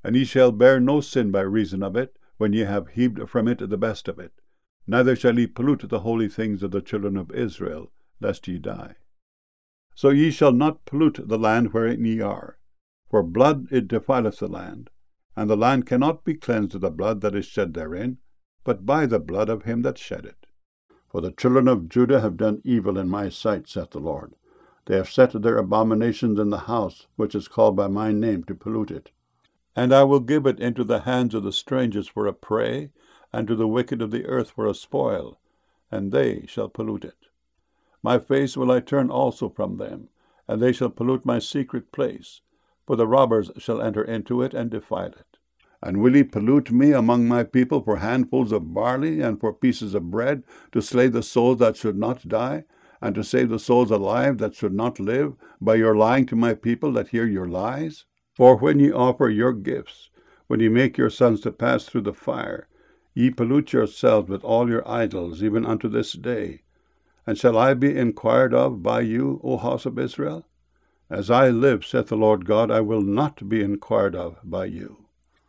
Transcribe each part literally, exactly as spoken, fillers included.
And ye shall bear no sin by reason of it, when ye have heaped from it the best of it. Neither shall ye pollute the holy things of the children of Israel, lest ye die. So ye shall not pollute the land wherein ye are. For blood it defileth the land, and the land cannot be cleansed of the blood that is shed therein, but by the blood of him that shed it. For the children of Judah have done evil in my sight, saith the Lord. They have set their abominations in the house which is called by my name, to pollute it. And I will give it into the hands of the strangers for a prey, and to the wicked of the earth for a spoil, and they shall pollute it. My face will I turn also from them, and they shall pollute my secret place, for the robbers shall enter into it and defile it. And will ye pollute me among my people for handfuls of barley and for pieces of bread, to slay the souls that should not die, and to save the souls alive that should not live, by your lying to my people that hear your lies? For when ye offer your gifts, when ye make your sons to pass through the fire, ye pollute yourselves with all your idols, even unto this day. And shall I be inquired of by you, O house of Israel? As I live, saith the Lord God, I will not be inquired of by you.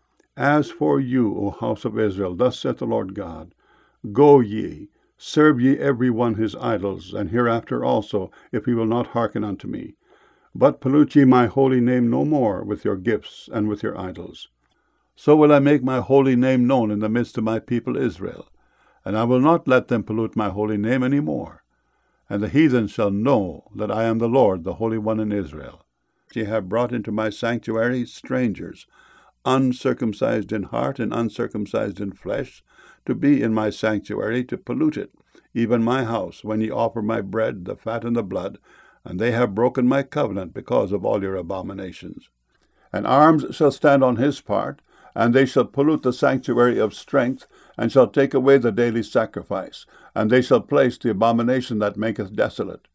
As for you, O house of Israel, thus saith the Lord God, Go ye, serve ye every one his idols, and hereafter also, if he will not hearken unto me. But pollute ye my holy name no more with your gifts and with your idols. So will I make my holy name known in the midst of my people Israel, and I will not let them pollute my holy name any more. And the heathen shall know that I am the Lord, the Holy One in Israel. Ye have brought into my sanctuary strangers, uncircumcised in heart and uncircumcised in flesh, to be in my sanctuary, to pollute it, even my house, when ye offer my bread, the fat and the blood, and they have broken my covenant because of all your abominations. And arms shall stand on his part, and they shall pollute the sanctuary of strength, and shall take away the daily sacrifice, and they shall place the abomination that maketh desolate.